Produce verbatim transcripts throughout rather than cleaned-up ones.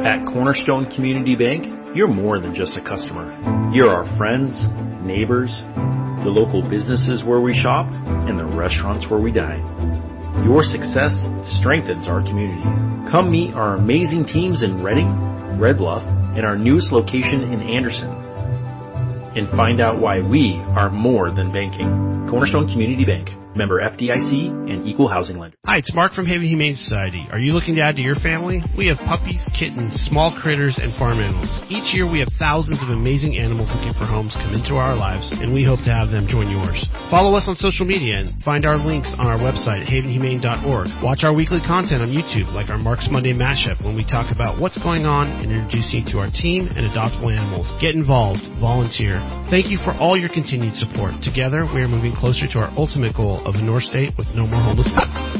At Cornerstone Community Bank, you're more than just a customer. You're our friends, neighbors, the local businesses where we shop, and the restaurants where we dine. Your success strengthens our community. Come meet our amazing teams in Reading, Red Bluff, and our newest location in Anderson. And find out why we are more than banking. Cornerstone Community Bank. Member F D I C and Equal Housing Lender. Hi, it's Mark from Haven Humane Society. Are you looking to add to your family? We have puppies, kittens, small critters, and farm animals. Each year we have thousands of amazing animals looking for homes come into our lives, and we hope to have them join yours. Follow us on social media and find our links on our website at haven humane dot org. Watch our weekly content on YouTube, like our Mark's Monday Mashup, when we talk about what's going on and introduce you to our team and adoptable animals. Get involved. Volunteer. Thank you for all your continued support. Together, we are moving closer to our ultimate goal of a North State with no more homeless pets.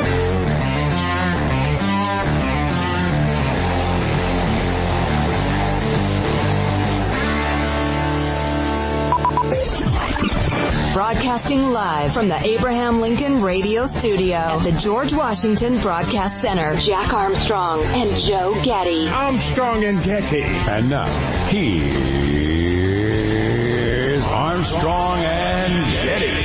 Broadcasting live from the Abraham Lincoln Radio Studio, the George Washington Broadcast Center. Jack Armstrong and Joe Getty. Armstrong and Getty. And now, here's Armstrong and Getty.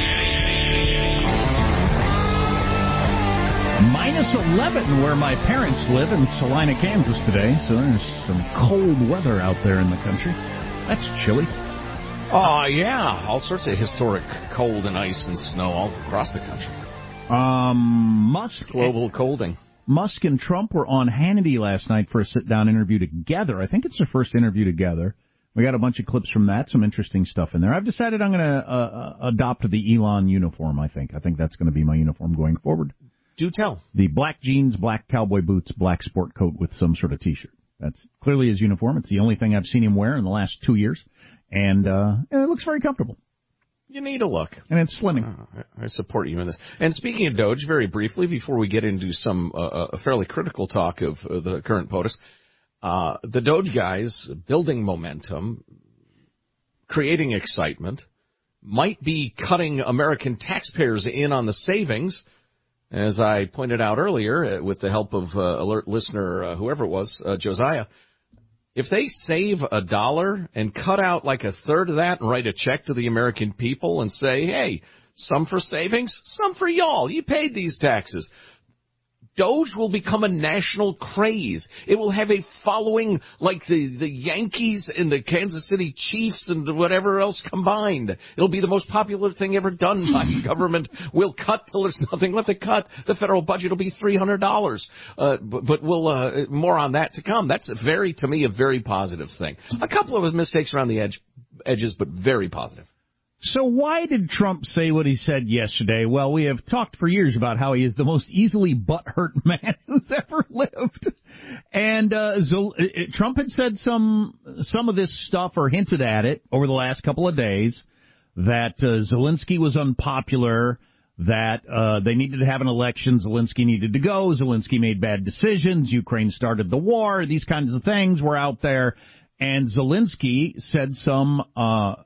Minus eleven where my parents live in Salina, Kansas today, so there's some cold weather out there in the country. That's chilly. Oh, uh, yeah, all sorts of historic cold and ice and snow all across the country. Um, Musk. Global colding. Musk and Trump were on Hannity last night for a sit-down interview together. I think it's their first interview together. We got a bunch of clips from that, some interesting stuff in there. I've decided I'm going to uh, adopt the Elon uniform, I think. I think that's going to be my uniform going forward. Do tell. The black jeans, black cowboy boots, black sport coat with some sort of T-shirt. That's clearly his uniform. It's the only thing I've seen him wear in the last two years. And uh, it looks very comfortable. You need a look. And it's slimming. Uh, I support you in this. And speaking of Doge, very briefly, before we get into some uh, a fairly critical talk of uh, the current POTUS, uh, the Doge guys building momentum, creating excitement, might be cutting American taxpayers in on the savings. As I pointed out earlier, with the help of uh, alert listener, uh, whoever it was, uh, Josiah, if they save a dollar and cut out like a third of that and write a check to the American people and say, hey, some for savings, some for y'all, you paid these taxes, Doge will become a national craze. It will have a following like the, the Yankees and the Kansas City Chiefs and whatever else combined. It'll be the most popular thing ever done by government. We'll cut till there's nothing left to cut. The federal budget will be three hundred dollars. Uh, but, but we'll, uh, more on that to come. That's a very, to me, a very positive thing. A couple of mistakes around the edge, edges, but very positive. So why did Trump say what he said yesterday? Well, we have talked for years about how he is the most easily butthurt man who's ever lived. And uh, Zel- Trump had said some some of this stuff or hinted at it over the last couple of days, that uh, Zelensky was unpopular, that uh, they needed to have an election, Zelensky needed to go, Zelensky made bad decisions, Ukraine started the war, these kinds of things were out there. And Zelensky said some... Uh,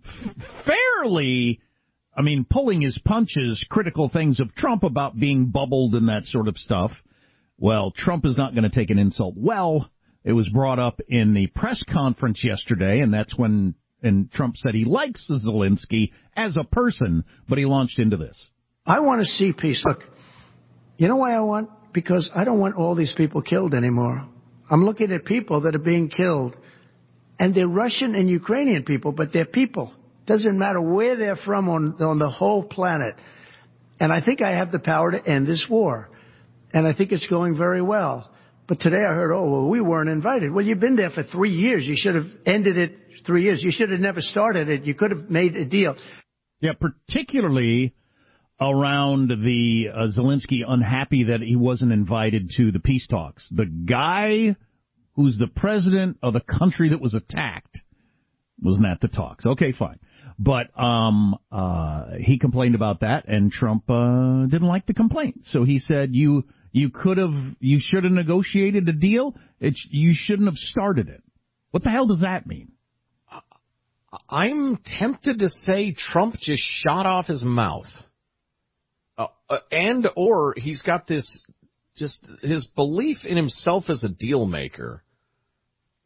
fairly, I mean, pulling his punches, critical things of Trump about being bubbled and that sort of stuff. Well, Trump is not going to take an insult well. It was brought up in the press conference yesterday, and that's when and Trump said he likes Zelensky as a person, but he launched into this. I want to see peace. Look, you know why I want? Because I don't want all these people killed anymore. I'm looking at people that are being killed. And they're Russian and Ukrainian people, but they're people. Doesn't matter where they're from on, on the whole planet. And I think I have the power to end this war. And I think it's going very well. But today I heard, oh, well, we weren't invited. Well, you've been there for three years. You should have ended it three years. You should have never started it. You could have made a deal. Yeah, particularly around the uh, Zelensky unhappy that he wasn't invited to the peace talks. The guy who's the president of the country that was attacked, wasn't at the talks. Okay, fine. But um, uh, he complained about that, and Trump uh, didn't like the complaint. So he said, you you could have, you should have negotiated a deal. It's, you shouldn't have started it. What the hell does that mean? I'm tempted to say Trump just shot off his mouth. Uh, uh, and or he's got this... Just his belief in himself as a deal maker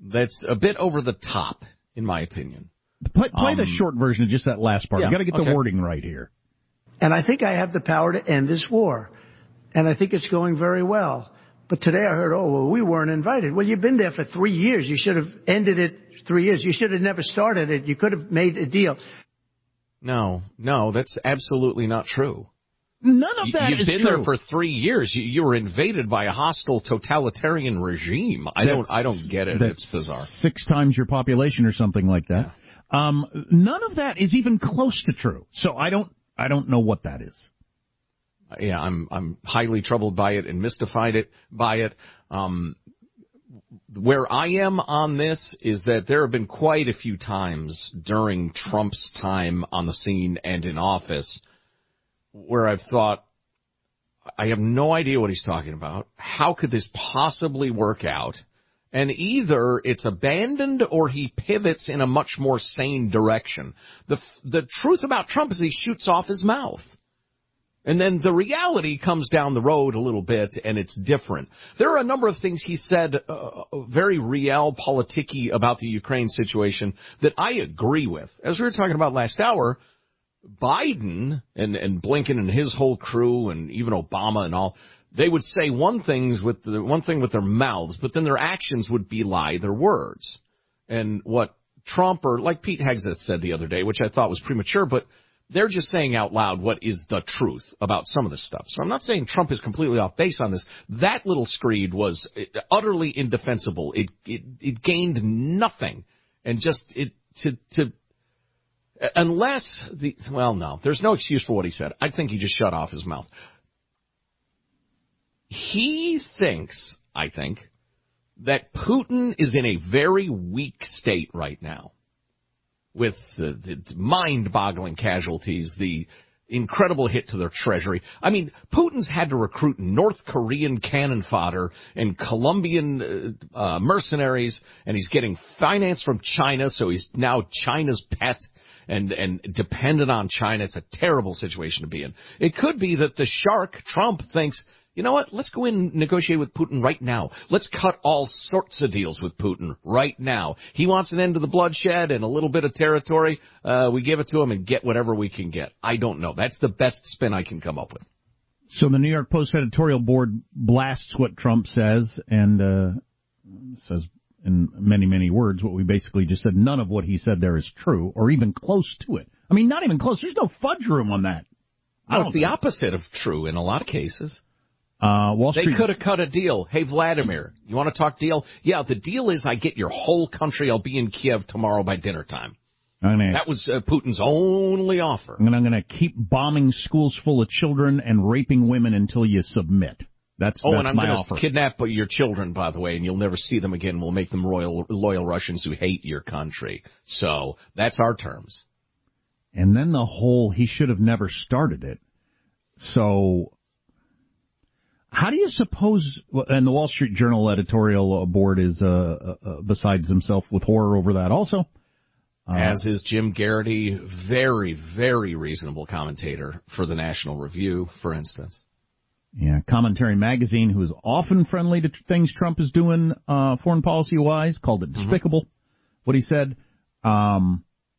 that's a bit over the top, in my opinion. Play, play um, the short version of just that last part. Yeah, You got to get okay. the wording right here. And I think I have the power to end this war. And I think it's going very well. But today I heard, oh, well, we weren't invited. Well, you've been there for three years. You should have ended it three years. You should have never started it. You could have made a deal. No, no, that's absolutely not true. None of that You've is been true. there for three years. You, you were invaded by a hostile totalitarian regime. I That's, don't, I don't get it. It's bizarre. Six times your population or something like that. Yeah. Um, none of that is even close to true. So I don't, I don't know what that is. Yeah, I'm, I'm highly troubled by it and mystified it by it. Um, where I am on this is that there have been quite a few times during Trump's time on the scene and in office where I've thought, I have no idea what he's talking about. How could this possibly work out? And either it's abandoned or he pivots in a much more sane direction. The the truth about Trump is he shoots off his mouth. And then the reality comes down the road a little bit, and it's different. There are a number of things he said, uh, very realpolitik-y about the Ukraine situation that I agree with. As we were talking about last hour, Biden and, and Blinken and his whole crew and even Obama and all, they would say one things with the, one thing with their mouths, but then their actions would belie their words. And what Trump, or like Pete Hegseth said the other day, which I thought was premature, but they're just saying out loud what is the truth about some of this stuff. So I'm not saying Trump is completely off base on this. That little screed was utterly indefensible. It it, it gained nothing, and just it to to unless the well no, there's no excuse for what he said. I think he just shut off his mouth. He thinks, I think, that Putin is in a very weak state right now, with the, the mind-boggling casualties, the incredible hit to their treasury. I mean, Putin's had to recruit North Korean cannon fodder and Colombian uh, uh, mercenaries, and he's getting finance from China, so he's now China's pet and, and dependent on China. It's a terrible situation to be in. It could be that the shark, Trump, thinks, you know what, let's go in and negotiate with Putin right now. Let's cut all sorts of deals with Putin right now. He wants an end to the bloodshed and a little bit of territory. Uh, we give it to him and get whatever we can get. I don't know. That's the best spin I can come up with. So the New York Post editorial board blasts what Trump says and uh, says in many, many words what we basically just said. None of what he said there is true or even close to it. I mean, not even close. There's no fudge room on that. No, it's the opposite of true in a lot of cases. Uh, Wall Street. They could have cut a deal. Hey, Vladimir, you want to talk deal? Yeah, the deal is I get your whole country. I'll be in Kiev tomorrow by dinner time. Gonna, that was uh, Putin's only offer. And I'm going to keep bombing schools full of children and raping women until you submit. That's, oh, that's and I'm my going offer. to kidnap your children, by the way, and you'll never see them again. We'll make them royal, loyal Russians who hate your country. So that's our terms. And then the whole, he should have never started it. So how do you suppose, and the Wall Street Journal editorial board is uh, uh, besides himself with horror over that also. Uh, As is Jim Garrity, very, very reasonable commentator for the National Review, for instance. Yeah, Commentary Magazine, who is often friendly to things Trump is doing uh, foreign policy-wise, called it despicable, mm-hmm. what he said. Um,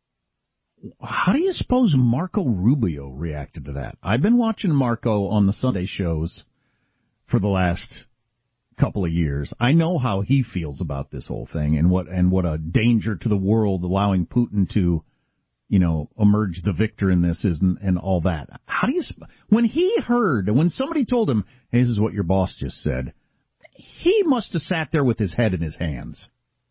how do you suppose Marco Rubio reacted to that? I've been watching Marco on the Sunday shows for the last couple of years. I know how he feels about this whole thing and what and what a danger to the world allowing Putin to, you know, emerge the victor in this is and, and all that. How do you, when he heard, when somebody told him, hey, this is what your boss just said, he must have sat there with his head in his hands.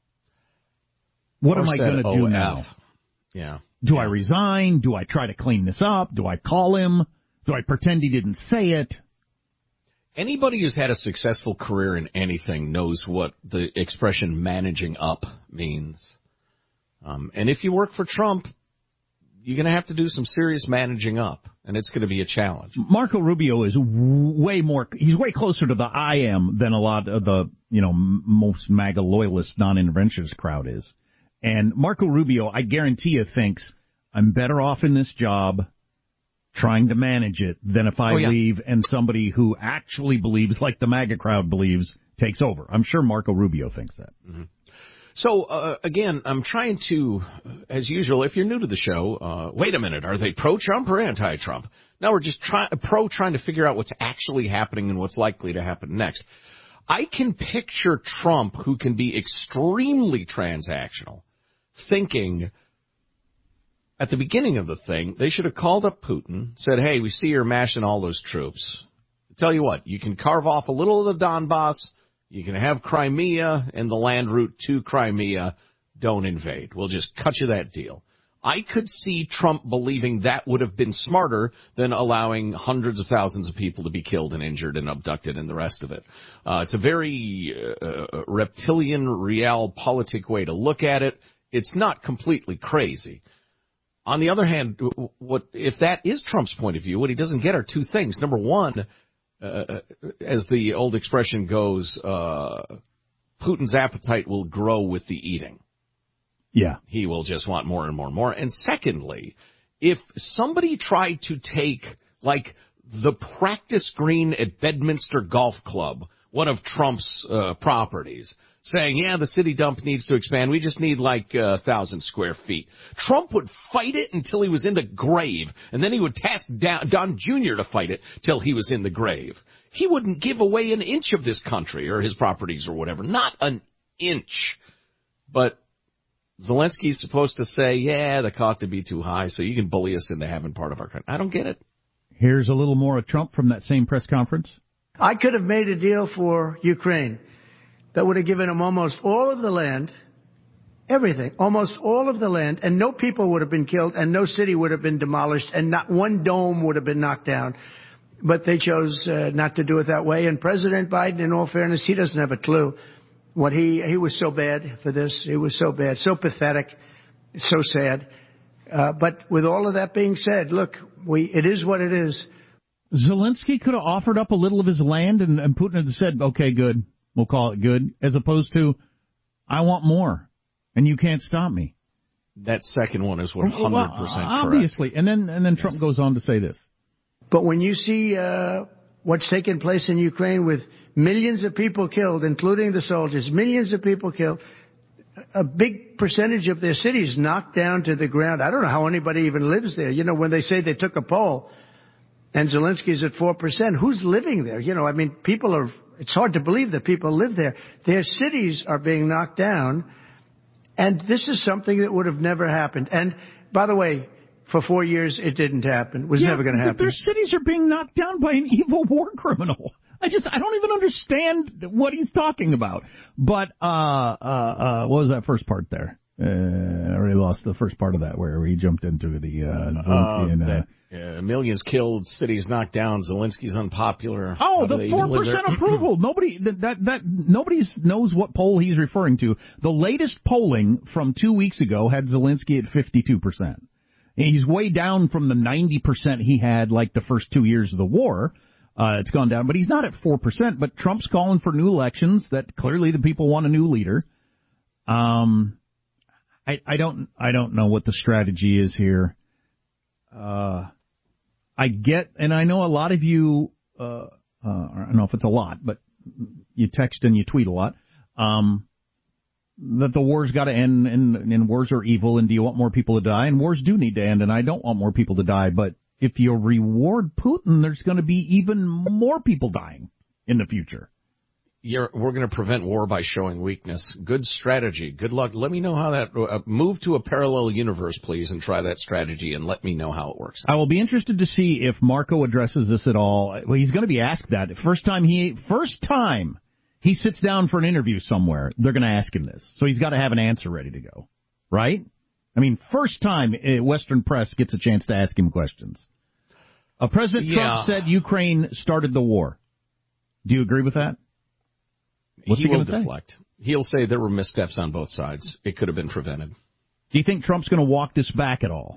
What or am I going to do now? Yeah. Do yeah. I resign? Do I try to clean this up? Do I call him? Do I pretend he didn't say it? Anybody who's had a successful career in anything knows what the expression managing up means. Um, and if you work for Trump, you're going to have to do some serious managing up, and it's going to be a challenge. Marco Rubio is way more, he's way closer to the I am than a lot of the, you know, most MAGA loyalist non-interventionist crowd is. And Marco Rubio, I guarantee you, thinks, I'm better off in this job trying to manage it than if I oh, yeah. leave and somebody who actually believes, like the MAGA crowd believes, takes over. I'm sure Marco Rubio thinks that. Mm-hmm. So, uh, again, I'm trying to, as usual, if you're new to the show, uh, wait a minute, are they pro-Trump or anti-Trump? No, we're just try, pro trying to figure out what's actually happening and what's likely to happen next. I can picture Trump, who can be extremely transactional, thinking at the beginning of the thing, they should have called up Putin, said, hey, we see you're mashing all those troops. Tell you what, you can carve off a little of the Donbass, you can have Crimea and the land route to Crimea, don't invade. We'll just cut you that deal. I could see Trump believing that would have been smarter than allowing hundreds of thousands of people to be killed and injured and abducted and the rest of it. Uh, it's a very uh, reptilian, realpolitik way to look at it. It's not completely crazy. On the other hand, what if that is Trump's point of view, what he doesn't get are two things. Number one, uh, as the old expression goes, uh, Putin's appetite will grow with the eating. Yeah. He will just want more and more and more. And secondly, if somebody tried to take, like, the practice green at Bedminster Golf Club, one of Trump's uh, properties, saying, yeah, the city dump needs to expand, we just need like a uh, thousand square feet. Trump would fight it until he was in the grave, and then he would task Don Junior to fight it till he was in the grave. He wouldn't give away an inch of this country or his properties or whatever. Not an inch. But Zelensky's supposed to say, yeah, the cost would be too high, so you can bully us into having part of our country. I don't get it. Here's a little more of Trump from that same press conference. I could have made a deal for Ukraine that would have given him almost all of the land, everything, almost all of the land, and no people would have been killed, and no city would have been demolished, and not one dome would have been knocked down. But they chose uh, not to do it that way. And President Biden, in all fairness, he doesn't have a clue. What he he was so bad for this. He was so bad, so pathetic, so sad. Uh, but with all of that being said, look, we it is what it is. Zelensky could have offered up a little of his land, and, and Putin had said, okay, good, we'll call it good, as opposed to, I want more, and you can't stop me. That second one is one hundred percent well, correct. Obviously, and then and then Trump yes. goes on to say this. But when you see uh, what's taking place in Ukraine with millions of people killed, including the soldiers, millions of people killed, a big percentage of their cities knocked down to the ground. I don't know how anybody even lives there. You know, when they say they took a poll and Zelensky's at four percent, who's living there? You know, I mean, people are, it's hard to believe that people live there. Their cities are being knocked down, and this is something that would have never happened. And, by the way, for four years, it didn't happen. It was yeah, never going to happen. Their cities are being knocked down by an evil war criminal. I just, I don't even understand what he's talking about. But, uh, uh, uh, what was that first part there? Uh, I already lost the first part of that where he jumped into the, uh, uh, and, uh, that, uh, millions killed, cities knocked down, Zelensky's unpopular. Oh, the four percent approval. Nobody, that, that, that, nobody knows what poll he's referring to. The latest polling from two weeks ago had Zelensky at fifty-two percent. He's way down from the ninety percent he had like the first two years of the war. Uh, it's gone down, but he's not at four percent. But Trump's calling for new elections. That clearly the people want a new leader. Um, I, I don't, I don't know what the strategy is here. Uh, I get, and I know a lot of you, uh, uh, I don't know if it's a lot, but you text and you tweet a lot. Um, that the war's got to end, and, and wars are evil, and do you want more people to die? And wars do need to end, and I don't want more people to die, but if you reward Putin, there's going to be even more people dying in the future. You're, we're going to prevent war by showing weakness. Good strategy. Good luck. Let me know how that, uh, move to a parallel universe, please, and try that strategy, and let me know how it works. I will be interested to see if Marco addresses this at all. Well, he's going to be asked that. First time he, first time. He sits down for an interview somewhere, they're going to ask him this. So he's got to have an answer ready to go, right? I mean, first time Western press gets a chance to ask him questions. Uh, President yeah. Trump said Ukraine started the war. Do you agree with that? What's he, he will say? deflect. He'll say there were missteps on both sides. It could have been prevented. Do you think Trump's going to walk this back at all?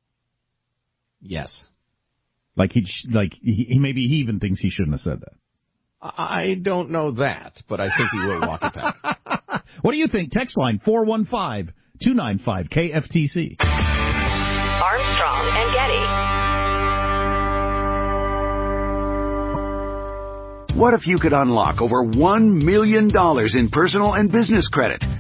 Yes. Like he, like he, maybe he even thinks he shouldn't have said that. I don't know that, but I think he will walk it back. What do you think? Text line four one five, two nine five, K F T C. Armstrong and Getty. What if you could unlock over one million dollars in personal and business credit?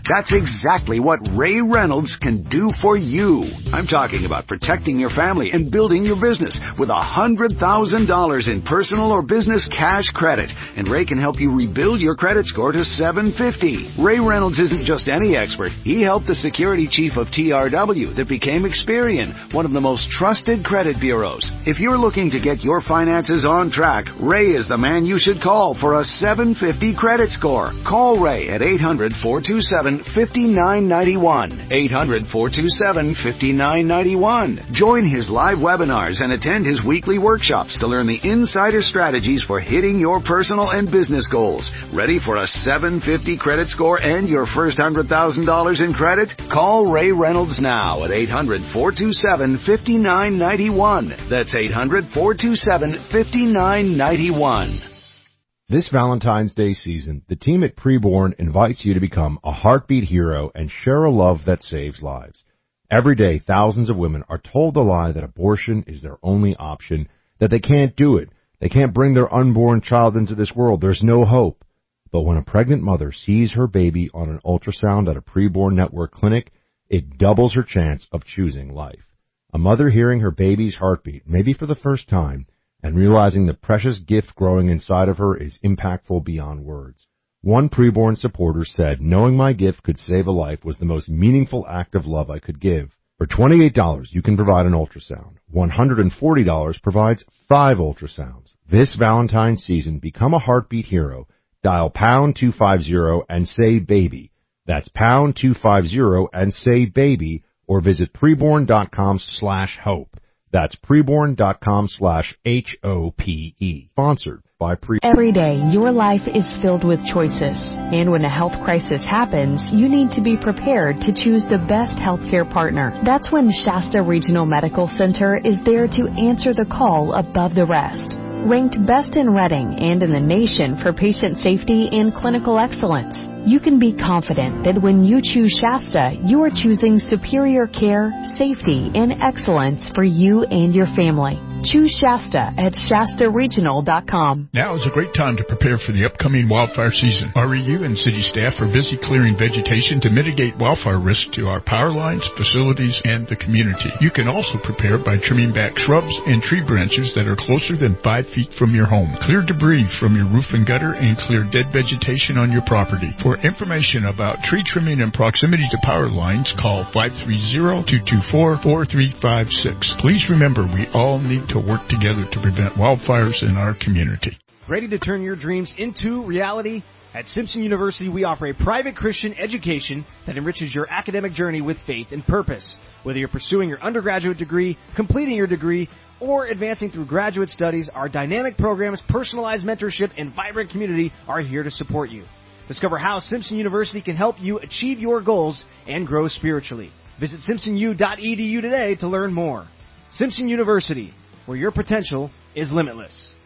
That's exactly what Ray Reynolds can do for you. I'm talking about protecting your family and building your business with one hundred thousand dollars in personal or business cash credit. And Ray can help you rebuild your credit score to seven fifty. Ray Reynolds isn't just any expert. He helped the security chief of T R W that became Experian, one of the most trusted credit bureaus. If you're looking to get your finances on track, Ray is the man you should call for a seven fifty credit score. Call Ray at eight hundred, four two seven, five nine nine one. eight hundred, four two seven, five nine nine one. Join his live webinars and attend his weekly workshops to learn the insider strategies for hitting your personal and business goals. Ready for a seven fifty credit score and your first one hundred thousand dollars in credit? Call Ray Reynolds now at eight hundred, four two seven, five nine nine one. That's eight hundred, four two seven, five nine nine one. This Valentine's Day season, the team at Preborn invites you to become a heartbeat hero and share a love that saves lives. Every day, thousands of women are told the lie that abortion is their only option, that they can't do it, they can't bring their unborn child into this world, there's no hope. But when a pregnant mother sees her baby on an ultrasound at a Preborn Network clinic, it doubles her chance of choosing life. A mother hearing her baby's heartbeat, maybe for the first time, and realizing the precious gift growing inside of her is impactful beyond words. One Preborn supporter said, knowing my gift could save a life was the most meaningful act of love I could give. For twenty-eight dollars, you can provide an ultrasound. one hundred forty dollars provides five ultrasounds. This Valentine's season, become a heartbeat hero. Dial pound two fifty and say baby. That's pound two fifty and say baby, or visit preborn.com slash hope. That's preborn.com slash H O P E. Sponsored by Preborn. Every day, your life is filled with choices. And when a health crisis happens, you need to be prepared to choose the best healthcare partner. That's when Shasta Regional Medical Center is there to answer the call above the rest. Ranked best in Reading and in the nation for patient safety and clinical excellence, you can be confident that when you choose Shasta, you are choosing superior care, safety, and excellence for you and your family. Choose Shasta at Shasta Regional dot com. Now is a great time to prepare for the upcoming wildfire season. R E U and city staff are busy clearing vegetation to mitigate wildfire risk to our power lines, facilities, and the community. You can also prepare by trimming back shrubs and tree branches that are closer than five feet from your home. Clear debris from your roof and gutter and clear dead vegetation on your property. For information about tree trimming and proximity to power lines, call five three zero, two two four, four three five six. Please remember, we all need to work together to prevent wildfires in our community. Ready to turn your dreams into reality? At Simpson University, we offer a private Christian education that enriches your academic journey with faith and purpose. Whether you're pursuing your undergraduate degree, completing your degree, or advancing through graduate studies, our dynamic programs, personalized mentorship, and vibrant community are here to support you. Discover how Simpson University can help you achieve your goals and grow spiritually. Visit simpson u dot e d u today to learn more. Simpson University, where your potential is limitless.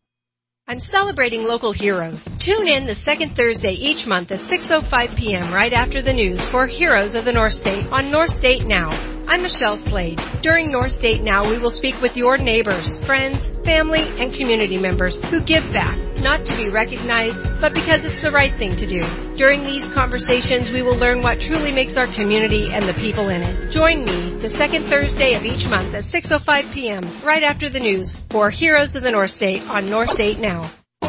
I'm celebrating local heroes. Tune in the second Thursday each month at six oh five p.m. right after the news for Heroes of the North State on North State Now. I'm Michelle Slade. During North State Now, we will speak with your neighbors, friends, family, and community members who give back, not to be recognized, but because it's the right thing to do. During these conversations, we will learn what truly makes our community and the people in it. Join me the second Thursday of each month at six oh five p.m. right after the news for Heroes of the North State on North State Now.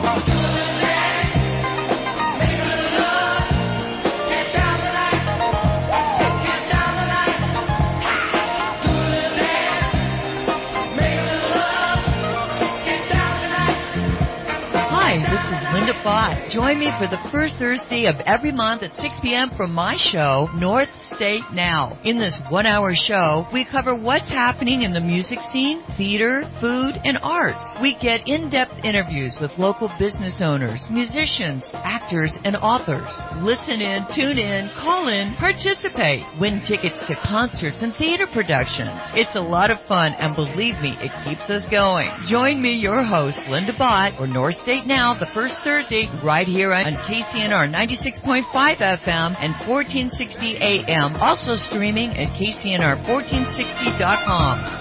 Bott. Join me for the first Thursday of every month at six p.m. for my show, North State Now. In this one-hour show, we cover what's happening in the music scene, theater, food, and arts. We get in-depth interviews with local business owners, musicians, actors, and authors. Listen in, tune in, call in, participate. Win tickets to concerts and theater productions. It's a lot of fun, and believe me, it keeps us going. Join me, your host, Linda Bott, for North State Now, the first Thursday, right here on K C N R ninety-six point five F M and fourteen sixty A M. Also streaming at K C N R fourteen sixty dot com.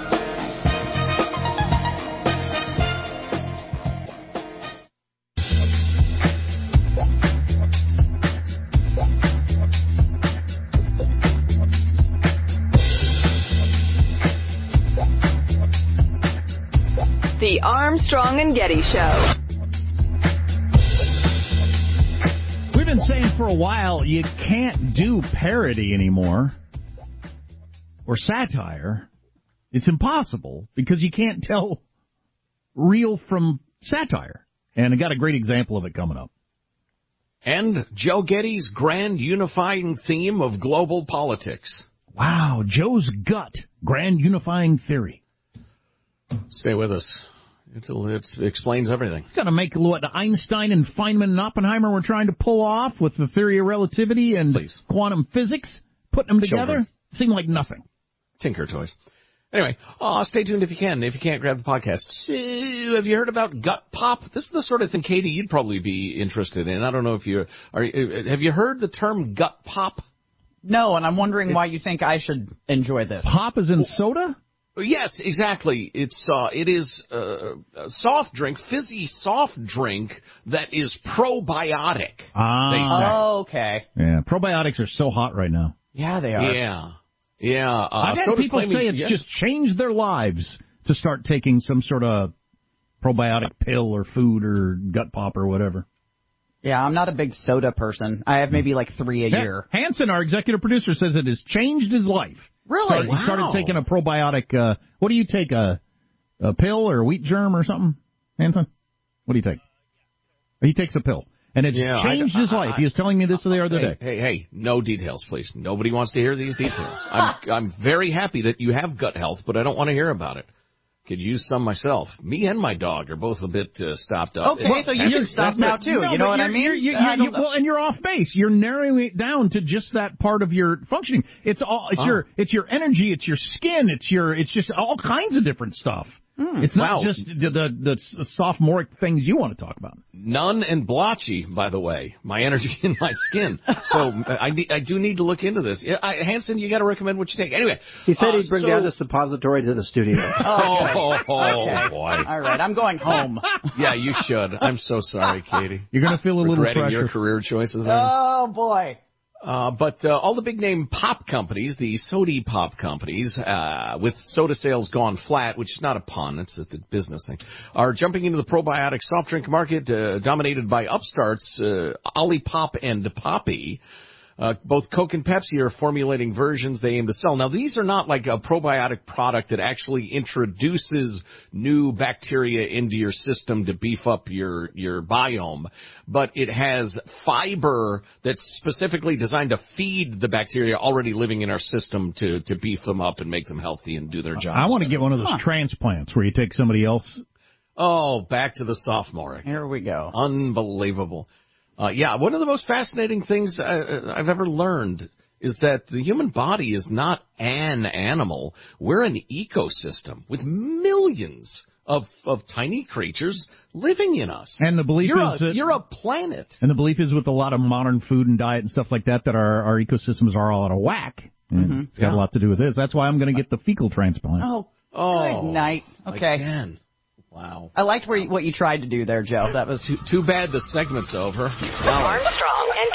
Armstrong and Getty Show. We've been saying for a while you can't do parody anymore or satire. It's impossible because you can't tell real from satire. And I got a great example of it coming up. And Joe Getty's grand unifying theme of global politics. Wow, Joe's gut, grand unifying theory. Stay with us. It'll, it explains everything. Got to make what Einstein and Feynman and Oppenheimer were trying to pull off with the theory of relativity and Please. quantum physics, putting them together, Children. seemed like nothing. Tinker toys. Anyway, uh, stay tuned if you can. If you can't, grab the podcast. Uh, have you heard about Gut Pop? This is the sort of thing, Katie, you'd probably be interested in. I don't know if you are. Uh, have you heard the term Gut Pop? No, and I'm wondering why you think I should enjoy this. Pop is in soda? Yes, exactly. It's uh, it is uh, a soft drink, fizzy soft drink that is probiotic. Ah. They say. Oh, okay. Yeah, probiotics are so hot right now. Yeah, they are. Yeah. Yeah. Uh, I've had people claiming, say it's yes. just changed their lives to start taking some sort of probiotic pill or food or gut pop or whatever. Yeah, I'm not a big soda person. I have maybe like three a Ha- year. Hanson, our executive producer, says it has changed his life. Really? Started, Wow. He started taking a probiotic, uh, what do you take, a, a pill or a wheat germ or something, Hanson? What do you take? He takes a pill. And it's Yeah, changed I- his I- life. I- He was telling me this the other Hey, day. hey, hey, no details, please. Nobody wants to hear these details. I'm, I'm very happy that you have gut health, but I don't want to hear about it. Could use some myself. Me and my dog are both a bit uh, stopped up. Okay, so you can stop now, too. No, You know but what I you're- mean? you're- you're- I you- don't know. well, and you're off base. You're narrowing it down to just that part of your functioning. It's all. It's Oh. your. It's your energy. It's your skin. It's your. It's just all kinds of different stuff. Hmm. It's not Wow. just the, the the sophomoric things you want to talk about. None and blotchy, by the way. My energy in my skin. So I need, I do need to look into this. Yeah, I, Hanson, you got to recommend what you take. Anyway, He said uh, he'd bring so, down a suppository to the studio. Oh, oh, oh, Okay. boy. All right, I'm going home. Yeah, you should. I'm so sorry, Katie. You're going to feel a little Regretting pressure. your career choices. aren't you? Oh, boy. Uh, but uh, all the big name pop companies, the sody pop companies, uh, with soda sales gone flat, which is not a pun, it's, it's a business thing, are jumping into the probiotic soft drink market, uh, dominated by upstarts, uh, Olipop and Poppy. Uh, both Coke and Pepsi are formulating versions they aim to sell. Now, these are not like a probiotic product that actually introduces new bacteria into your system to beef up your, your biome, but it has fiber that's specifically designed to feed the bacteria already living in our system to, to beef them up and make them healthy and do their jobs. I want to get one of those Huh. transplants where you take somebody else. Oh, back to the sophomoric. Here we go. Unbelievable. Uh, yeah, one of the most fascinating things uh, I've ever learned is that the human body is not an animal. We're an ecosystem with millions of, of tiny creatures living in us. And the belief you're is a, that, you're a planet. and the belief is with a lot of modern food and diet and stuff like that that our, our ecosystems are all out of whack. And Mm-hmm. It's got Yeah. a lot to do with this. That's why I'm going to get the fecal transplant. Oh, Oh, good night. Okay. Again. Wow. I liked where you, what you tried to do there, Joe. That was Too, too bad the segment's over. Wow. Armstrong and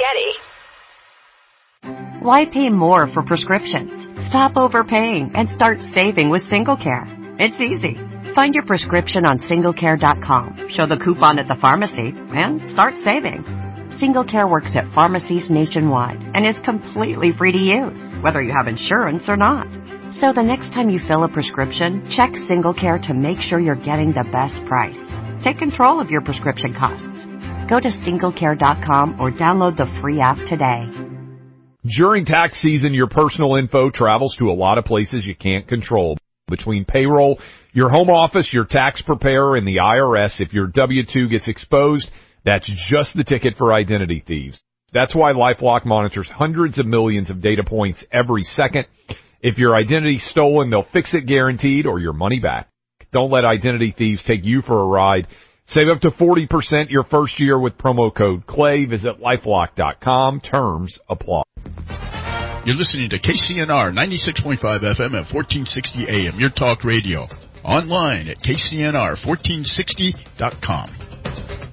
Getty. Why pay more for prescriptions? Stop overpaying and start saving with SingleCare. It's easy. Find your prescription on single care dot com, show the coupon at the pharmacy, and start saving. SingleCare works at pharmacies nationwide and is completely free to use, whether you have insurance or not. So the next time you fill a prescription, check SingleCare to make sure you're getting the best price. Take control of your prescription costs. Go to single care dot com or download the free app today. During tax season, your personal info travels to a lot of places you can't control. Between payroll, your home office, your tax preparer, and the I R S, if your W two gets exposed, that's just the ticket for identity thieves. That's why LifeLock monitors hundreds of millions of data points every second. If your identity's stolen, they'll fix it guaranteed or your money back. Don't let identity thieves take you for a ride. Save up to forty percent your first year with promo code CLAY. Visit lifelock dot com. Terms apply. You're listening to K C N R ninety-six point five F M at fourteen sixty A M, your talk radio. Online at K C N R fourteen sixty dot com.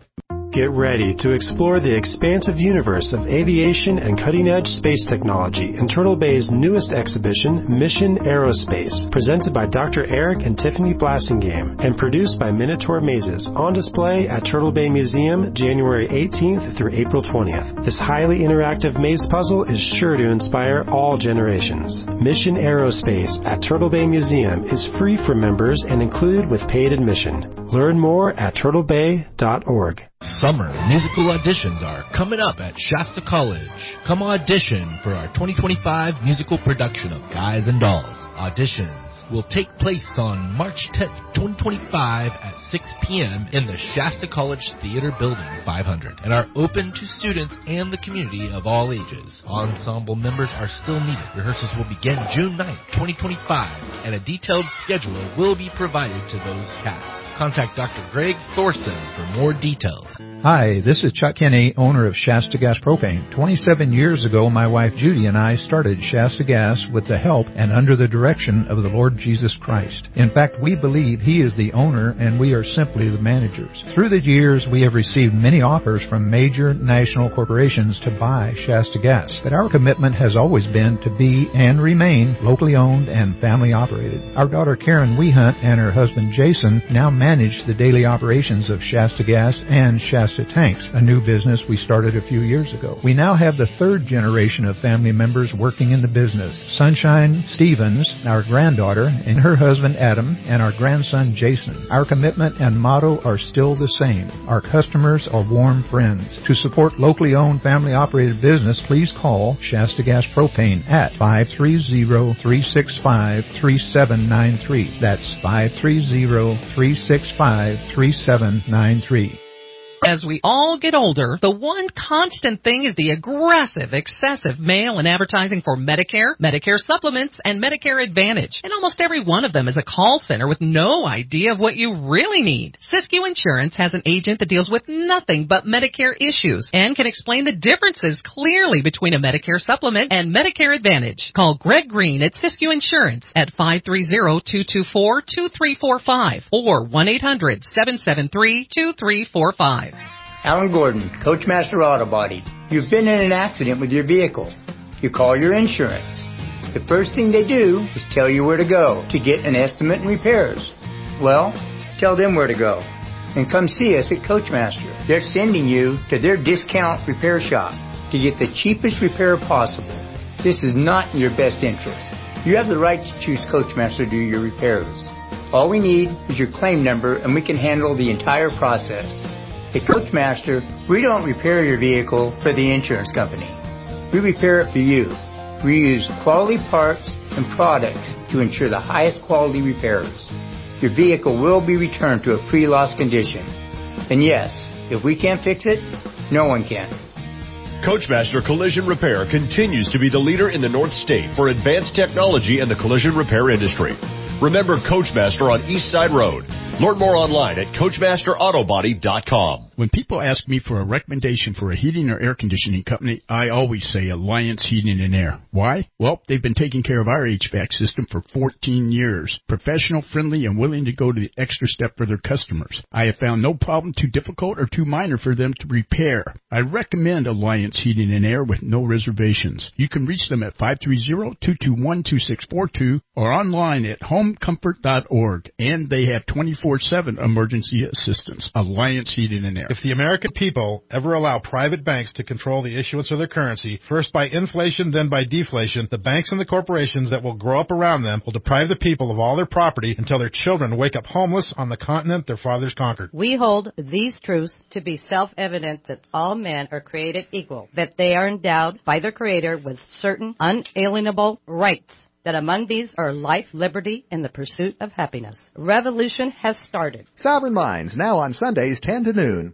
Get ready to explore the expansive universe of aviation and cutting-edge space technology in Turtle Bay's newest exhibition, Mission Aerospace, presented by Doctor Eric and Tiffany Blassingame and produced by Minotaur Mazes, on display at Turtle Bay Museum January eighteenth through April twentieth. This highly interactive maze puzzle is sure to inspire all generations. Mission Aerospace at Turtle Bay Museum is free for members and included with paid admission. Learn more at turtle bay dot org. Summer musical auditions are coming up at Shasta College. Come audition for our twenty twenty-five musical production of Guys and Dolls. Auditions will take place on March tenth, twenty twenty-five at six p.m. in the Shasta College Theater Building five hundred and are open to students and the community of all ages. Ensemble members are still needed. Rehearsals will begin June ninth, twenty twenty-five, and a detailed schedule will be provided to those cast. Contact Doctor Greg Thorson for more details. Hi, this is Chuck Kinney, owner of Shasta Gas Propane. twenty-seven years ago, my wife Judy and I started Shasta Gas with the help and under the direction of the Lord Jesus Christ. In fact, we believe He is the owner and we are simply the managers. Through the years, we have received many offers from major national corporations to buy Shasta Gas, but our commitment has always been to be and remain locally owned and family operated. Our daughter Karen Wehunt and her husband Jason now manage the daily operations of Shasta Gas and Shasta Tanks, a new business we started a few years ago. We now have the third generation of family members working in the business. Sunshine Stevens, our granddaughter, and her husband Adam, and our grandson Jason. Our commitment and motto are still the same. Our customers are warm friends. To support locally owned, family-operated business, please call Shasta Gas Propane at five three zero, three six five, three seven nine three. That's five three zero, three six five, three seven nine three. As we all get older, the one constant thing is the aggressive, excessive mail and advertising for Medicare, Medicare supplements, and Medicare Advantage. And almost every one of them is a call center with no idea of what you really need. Siskiyou Insurance has an agent that deals with nothing but Medicare issues and can explain the differences clearly between a Medicare supplement and Medicare Advantage. Call Greg Green at Siskiyou Insurance at five three zero, two two four, two three four five or one eight hundred, seven seven three, two three four five. Alan Gordon, Coachmaster Auto Body. You've been in an accident with your vehicle. You call your insurance. The first thing they do is tell you where to go to get an estimate and repairs. Well, tell them where to go. And come see us at Coachmaster. They're sending you to their discount repair shop to get the cheapest repair possible. This is not in your best interest. You have the right to choose Coachmaster to do your repairs. All we need is your claim number and we can handle the entire process. At Coachmaster, we don't repair your vehicle for the insurance company. We repair it for you. We use quality parts and products to ensure the highest quality repairs. Your vehicle will be returned to a pre-loss condition. And yes, if we can't fix it, no one can. Coachmaster Collision Repair continues to be the leader in the North State for advanced technology in the collision repair industry. Remember Coachmaster on East Side Road. Learn more online at coachmaster auto body dot com. When people ask me for a recommendation for a heating or air conditioning company, I always say Alliance Heating and Air. Why? Well, they've been taking care of our H V A C system for fourteen years. Professional, friendly, and willing to go to the extra step for their customers. I have found no problem too difficult or too minor for them to repair. I recommend Alliance Heating and Air with no reservations. You can reach them at five three zero, two two one, two six four two or online at home comfort dot org. And they have twenty-four seven emergency assistance. Alliance Heating and Air. If the American people ever allow private banks to control the issuance of their currency, first by inflation, then by deflation, the banks and the corporations that will grow up around them will deprive the people of all their property until their children wake up homeless on the continent their fathers conquered. We hold these truths to be self-evident that all men are created equal, that they are endowed by their Creator with certain unalienable rights, that among these are life, liberty, and the pursuit of happiness. Revolution has started. Sovereign Minds, now on Sundays, ten to noon.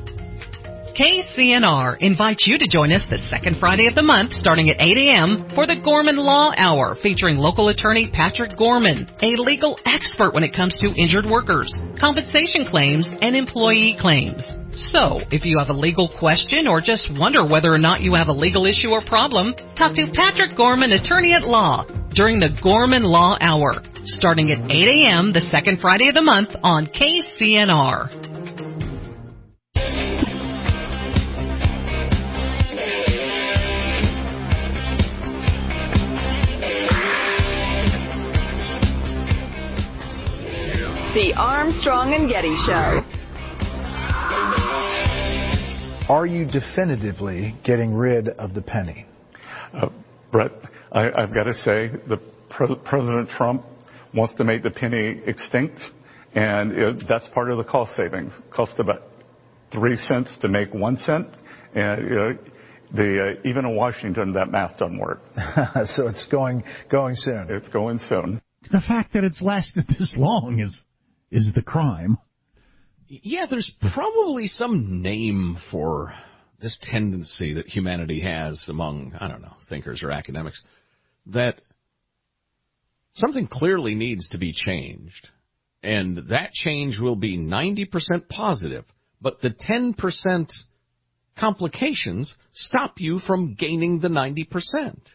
K C N R invites you to join us the second Friday of the month, starting at eight a.m. for the Gorman Law Hour, featuring local attorney Patrick Gorman, a legal expert when it comes to injured workers, compensation claims, and employee claims. So, if you have a legal question or just wonder whether or not you have a legal issue or problem, talk to Patrick Gorman, attorney at law, during the Gorman Law Hour, starting at eight a.m. the second Friday of the month on K C N R. The Armstrong and Getty Show. Are you definitively getting rid of the penny? Uh, Brett, I, I've got to say the pre- President Trump wants to make the penny extinct, and it, that's part of the cost savings. Cost about three cents to make one cent, and you know, the uh, even in Washington that math doesn't work. So it's going going soon. It's going soon. The fact that it's lasted this long is is the crime. Yeah, there's probably some name for this tendency that humanity has among, I don't know, thinkers or academics, that something clearly needs to be changed. And that change will be ninety percent positive, but the ten percent complications stop you from gaining the ninety percent.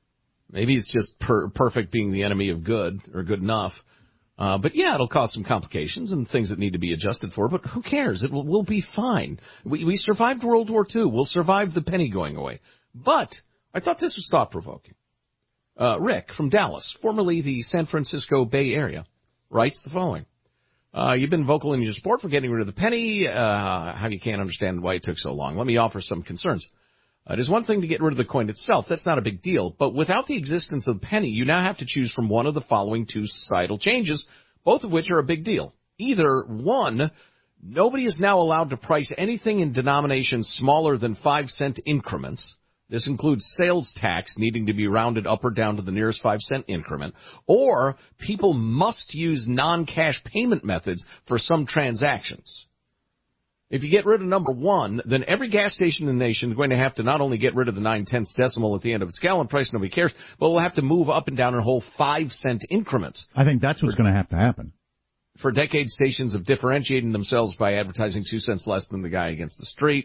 Maybe it's just per- perfect being the enemy of good or good enough. Uh, but yeah, it'll cause some complications and things that need to be adjusted for, but who cares? It will, we'll be fine. We, we survived World War Two. We'll survive the penny going away. But I thought this was thought-provoking. Uh, Rick from Dallas, formerly the San Francisco Bay Area, writes the following. Uh, you've been vocal in your support for getting rid of the penny. Uh, how you can't understand why it took so long. Let me offer some concerns. Uh, it is one thing to get rid of the coin itself. That's not a big deal. But without the existence of the penny, you now have to choose from one of the following two societal changes, both of which are a big deal. Either, one, nobody is now allowed to price anything in denominations smaller than five cent increments. This includes sales tax needing to be rounded up or down to the nearest five cent increment. Or people must use non-cash payment methods for some transactions. If you get rid of number one, then every gas station in the nation is going to have to not only get rid of the nine-tenths decimal at the end of its gallon price, nobody cares, but will have to move up and down in whole five-cent increments. I think that's what's going to have to happen. For decades, stations have differentiated themselves by advertising two cents less than the guy against the street.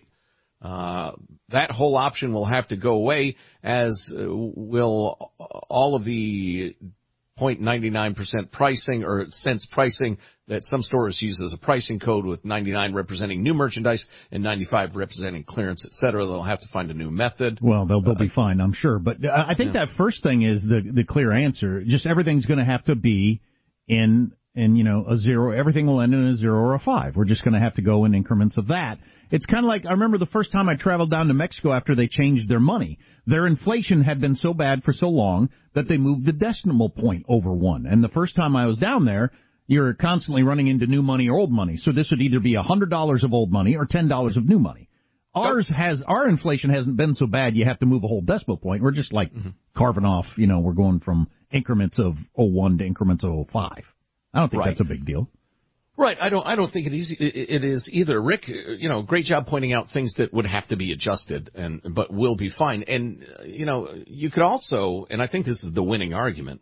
Uh, that whole option will have to go away, as uh, will all of the zero point nine nine percent pricing or cents pricing that some stores use as a pricing code, with ninety-nine representing new merchandise and ninety-five representing clearance, et cetera. They'll have to find a new method. Well, they'll, they'll uh, be fine, I'm sure. But uh, I think yeah. that first thing is the the clear answer. Just everything's going to have to be in, in, you know, a zero. Everything will end in a zero or a five. We're just going to have to go in increments of that. It's kind of like, I remember the first time I traveled down to Mexico after they changed their money. Their inflation had been so bad for so long that they moved the decimal point over one. And the first time I was down there, you're constantly running into new money or old money. So this would either be one hundred dollars of old money or ten dollars of new money. Ours has, our inflation hasn't been so bad you have to move a whole decimal point. We're just like mm-hmm. carving off, you know, we're going from increments of oh one to increments of oh five. I don't think right. that's a big deal. Right. I don't, I don't think it is, it is either. Rick, you know, great job pointing out things that would have to be adjusted and, but will be fine. And, you know, you could also, and I think this is the winning argument,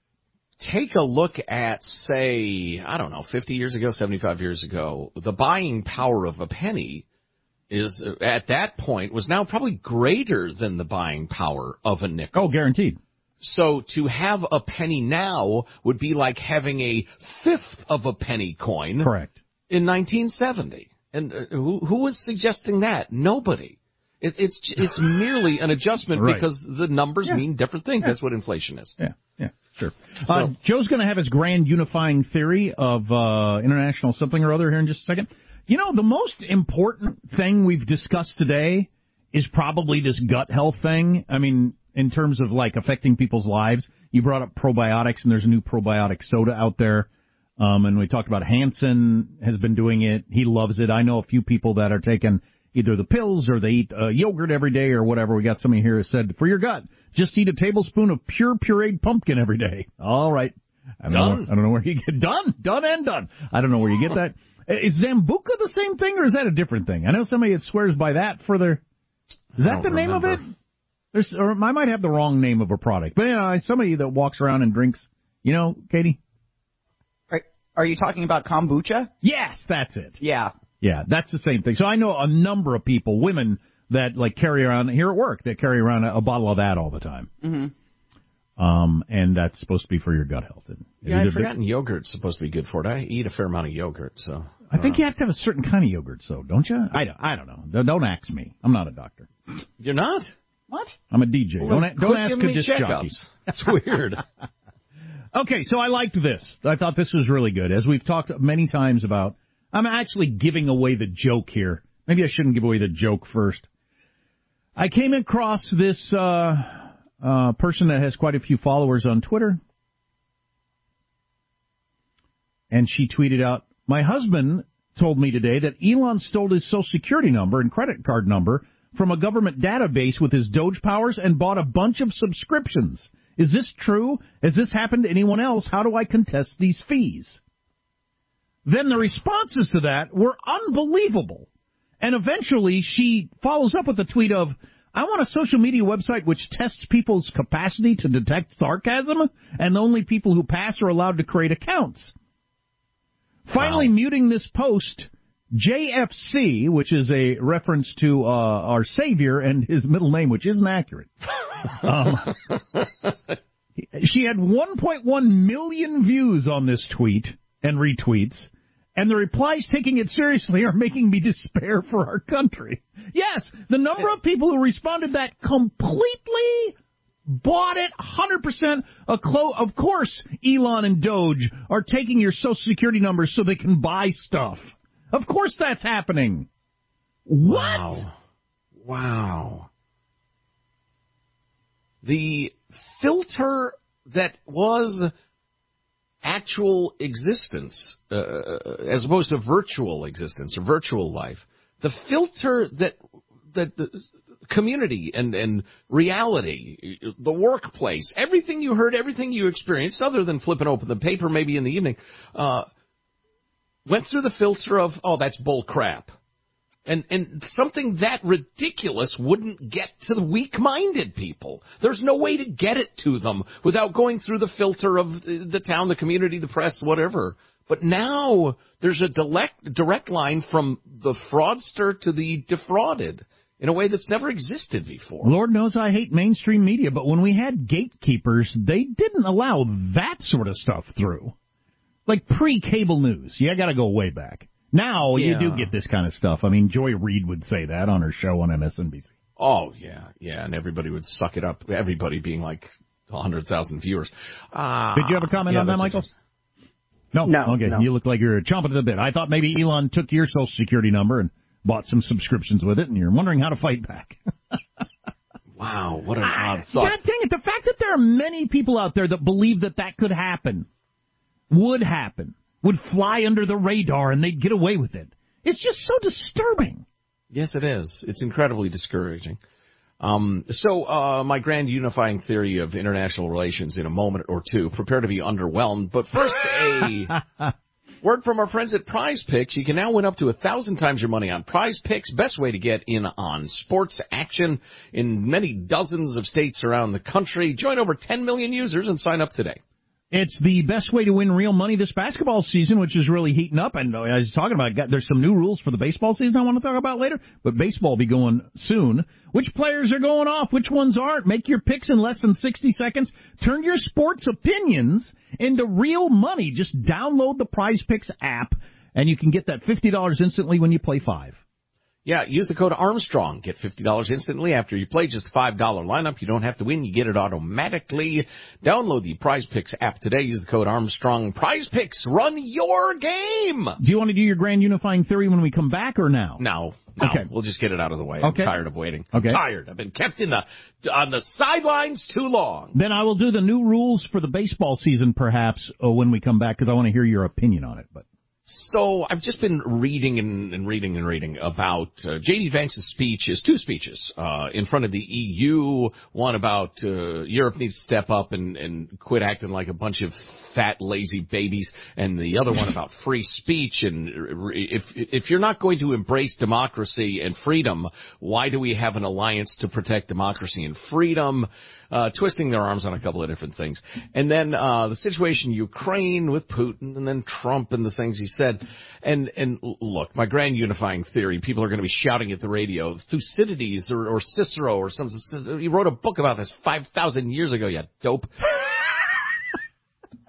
take a look at, say, I don't know, fifty years ago, seventy-five years ago, the buying power of a penny is, at that point, was now probably greater than the buying power of a nickel. Oh, guaranteed. So to have a penny now would be like having a fifth of a penny coin. Correct. In nineteen seventy. And uh, who, who was suggesting that? Nobody. It, it's it's merely an adjustment right. because the numbers yeah. mean different things. Yeah. That's what inflation is. Yeah, yeah, sure. So, uh, Joe's going to have his grand unifying theory of uh, international something or other here in just a second. You know, the most important thing we've discussed today is probably this gut health thing. I mean, in terms of, like, affecting people's lives. You brought up probiotics, and there's a new probiotic soda out there. Um, and we talked about Hansen has been doing it. He loves it. I know a few people that are taking either the pills or they eat uh, yogurt every day or whatever. We got somebody here who said, for your gut, just eat a tablespoon of pure pureed pumpkin every day. All right. I don't done. Know, I don't know where you get done. Done and done. I don't know where you get that. Is Zambuca the same thing, or is that a different thing? I know somebody that swears by that for their... Is that the name remember. of it? There's, or I might have the wrong name of a product. But, you know, somebody that walks around and drinks, you know, Katie? Are, are you talking about kombucha? Yes, that's it. Yeah. Yeah, that's the same thing. So I know a number of people, women, that, like, carry around, here at work, that carry around a, a bottle of that all the time. Mm-hmm. Um, and that's supposed to be for your gut health. And yeah, I've forgotten yogurt's supposed to be good for it. I eat a fair amount of yogurt, so... I, I think know. You have to have a certain kind of yogurt, so, don't you? I don't, I don't know. Don't ask me. I'm not a doctor. You're not? What? I'm a D J. Well, don't don't ask a disc jockey. That's weird. Okay, so I liked this. I thought this was really good. As we've talked many times about, I'm actually giving away the joke here. Maybe I shouldn't give away the joke first. I came across this uh, uh, person that has quite a few followers on Twitter. And she tweeted out, my husband told me today that Elon stole his Social Security number and credit card number from a government database with his Doge powers and bought a bunch of subscriptions. Is this true? Has this happened to anyone else? How do I contest these fees? Then the responses to that were unbelievable. And eventually she follows up with a tweet of, I want a social media website which tests people's capacity to detect sarcasm, and only people who pass are allowed to create accounts. Finally, wow. Muting this post, J F C, which is a reference to uh, our Savior and his middle name, which isn't accurate. um, she had one point one million views on this tweet and retweets, and the replies taking it seriously are making me despair for our country. Yes, the number of people who responded that completely bought it, one hundred percent. A clo- of course, Elon and Doge are taking your Social Security numbers so they can buy stuff. Of course that's happening. What? Wow. Wow. The filter that was actual existence, uh, as opposed to virtual existence or virtual life, the filter that that the community and, and reality, the workplace, everything you heard, everything you experienced, other than flipping open the paper maybe in the evening, uh, went through the filter of, oh, that's bull crap. And and something that ridiculous wouldn't get to the weak-minded people. There's no way to get it to them without going through the filter of the town, the community, the press, whatever. But now there's a direct, direct line from the fraudster to the defrauded in a way that's never existed before. Lord knows I hate mainstream media, but when we had gatekeepers, they didn't allow that sort of stuff through. Like pre-cable news. Yeah, I got to go way back. Now yeah. you do get this kind of stuff. I mean, Joy Reid would say that on her show on M S N B C. Oh, yeah, yeah, and everybody would suck it up, everybody being like one hundred thousand viewers. Uh, Did you have a comment yeah, on that, Michael? No? No. Okay, no. You look like you're chomping at the bit. I thought maybe Elon took your Social Security number and bought some subscriptions with it, and you're wondering how to fight back. Wow, what an odd thought. God dang it, the fact that there are many people out there that believe that that could happen, would happen, would fly under the radar and they'd get away with it. It's just so disturbing. Yes, it is. It's incredibly discouraging. Um, so uh, my grand unifying theory of international relations in a moment or two. Prepare to be underwhelmed. But first, a word from our friends at Prize Picks. You can now win up to a thousand times your money on Prize Picks. Best way to get in on sports action in many dozens of states around the country. Join over ten million users and sign up today. It's the best way to win real money this basketball season, which is really heating up. And I was talking about, there's some new rules for the baseball season I want to talk about later, but baseball will be going soon. Which players are going off? Which ones aren't? Make your picks in less than sixty seconds. Turn your sports opinions into real money. Just download the Prize Picks app, and you can get that fifty dollars instantly when you play five. Yeah, use the code Armstrong. Get fifty dollars instantly after you play just a five dollar lineup. You don't have to win. You get it automatically. Download the Prize Picks app today. Use the code Armstrong. Prize Picks. Run your game. Do you want to do your grand unifying theory when we come back or now? No. No. Okay. We'll just get it out of the way. Okay. I'm tired of waiting. Okay. I'm tired. I've been kept in the on the sidelines too long. Then I will do the new rules for the baseball season perhaps uh, when we come back because I want to hear your opinion on it. But So I've just been reading and, and reading and reading about uh, J D. Vance's speeches, two speeches uh, in front of the E U, one about uh, Europe needs to step up and, and quit acting like a bunch of fat, lazy babies, and the other one about free speech. And if if you're not going to embrace democracy and freedom, why do we have an alliance to protect democracy and freedom? Uh, twisting their arms on a couple of different things. And then uh, the situation in Ukraine with Putin and then Trump and the things he said. And, and look, my grand unifying theory, people are going to be shouting at the radio. Thucydides or, or Cicero or something. He wrote a book about this five thousand years ago, you dope.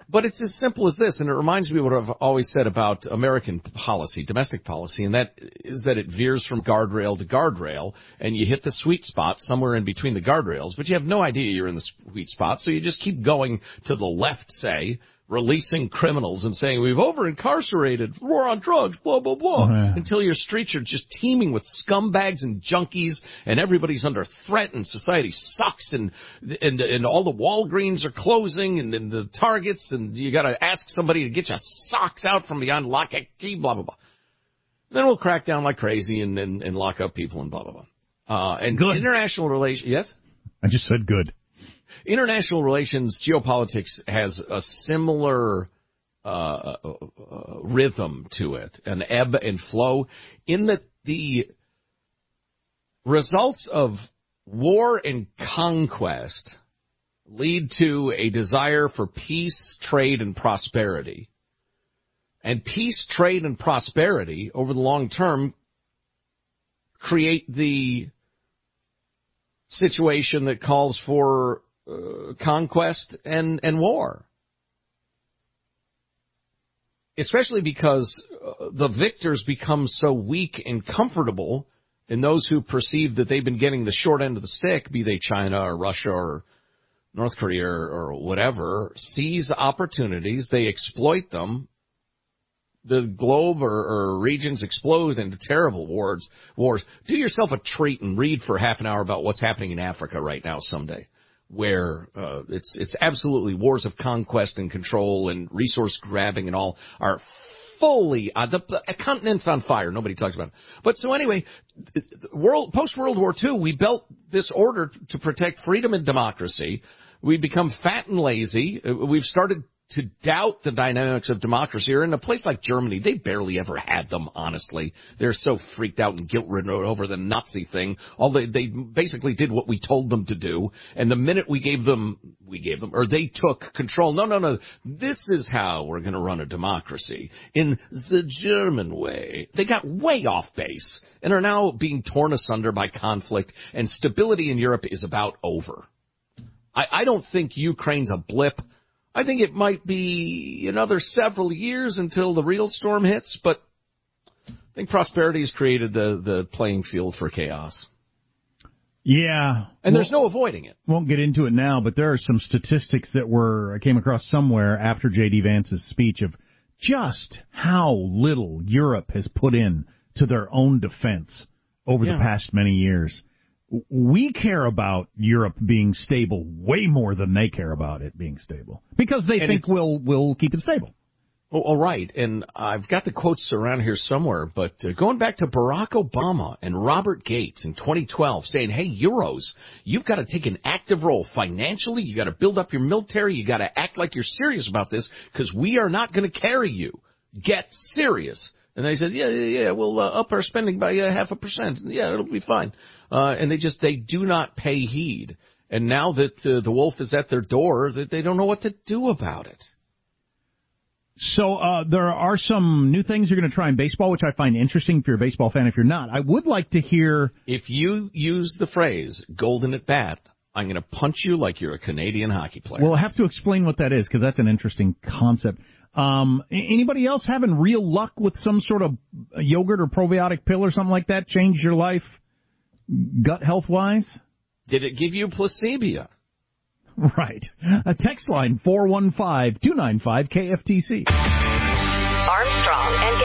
But it's as simple as this, and it reminds me of what I've always said about American policy, domestic policy, and that is that it veers from guardrail to guardrail, and you hit the sweet spot somewhere in between the guardrails, but you have no idea you're in the sweet spot, so you just keep going to the left, say, releasing criminals and saying, we've over-incarcerated, war on drugs, blah, blah, blah, oh, yeah. until your streets are just teeming with scumbags and junkies, and everybody's under threat, and society sucks, and and, and all the Walgreens are closing, and, and the Targets, and you got to ask somebody to get your socks out from behind lock and key, blah, blah, blah. Then we'll crack down like crazy and, and, and lock up people and blah, blah, blah. Uh, and good. International relations, yes? I just said good. International relations, geopolitics has a similar uh, uh, rhythm to it, an ebb and flow, in that the results of war and conquest lead to a desire for peace, trade, and prosperity. And peace, trade, and prosperity over the long term create the situation that calls for Uh, conquest and, and war. Especially because uh, the victors become so weak and comfortable, and those who perceive that they've been getting the short end of the stick, be they China or Russia or North Korea or, or whatever, seize opportunities, they exploit them. The globe or, or regions explode into terrible wars. Wars. Do yourself a treat and read for half an hour about what's happening in Africa right now someday, where uh, it's it's absolutely wars of conquest and control and resource grabbing and all are fully uh, the, the continent's on fire. Nobody talks about it. But so anyway, world post World War Two, we built this order to protect freedom and democracy. We've become fat and lazy. We've started to doubt the dynamics of democracy. Or in a place like Germany, they barely ever had them, honestly. They're so freaked out and guilt-ridden over the Nazi thing. All they, they basically did what we told them to do. And the minute we gave them, we gave them, or they took control. No, no, no. This is how we're going to run a democracy. In the German way. They got way off base and are now being torn asunder by conflict. And stability in Europe is about over. I, I don't think Ukraine's a blip. I think it might be another several years until the real storm hits, but I think prosperity has created the, the playing field for chaos. Yeah. And there's no avoiding it. Won't get into it now, but there are some statistics that were, I came across somewhere after J D Vance's speech of just how little Europe has put in to their own defense over yeah. the past many years. We care about Europe being stable way more than they care about it being stable because they and think we'll we'll keep it stable. Oh, all right, and I've got the quotes around here somewhere, but uh, going back to Barack Obama and Robert Gates in twenty twelve saying, hey, Euros, you've got to take an active role financially. You got to build up your military. You got to act like you're serious about this because we are not going to carry you. Get serious. And they said, yeah, yeah, yeah, we'll uh, up our spending by uh, half a percent. Yeah, it'll be fine. Uh, and they just, they do not pay heed. And now that uh, the wolf is at their door, that they don't know what to do about it. So uh, there are some new things you're going to try in baseball, which I find interesting if you're a baseball fan. If you're not, I would like to hear. If you use the phrase golden at bat, I'm going to punch you like you're a Canadian hockey player. Well, I have to explain what that is because that's an interesting concept. Um, anybody else having real luck with some sort of yogurt or probiotic pill or something like that change your life gut health-wise? Did it give you placebo? Right. A text line, four one five, two nine five, K F T C. Armstrong and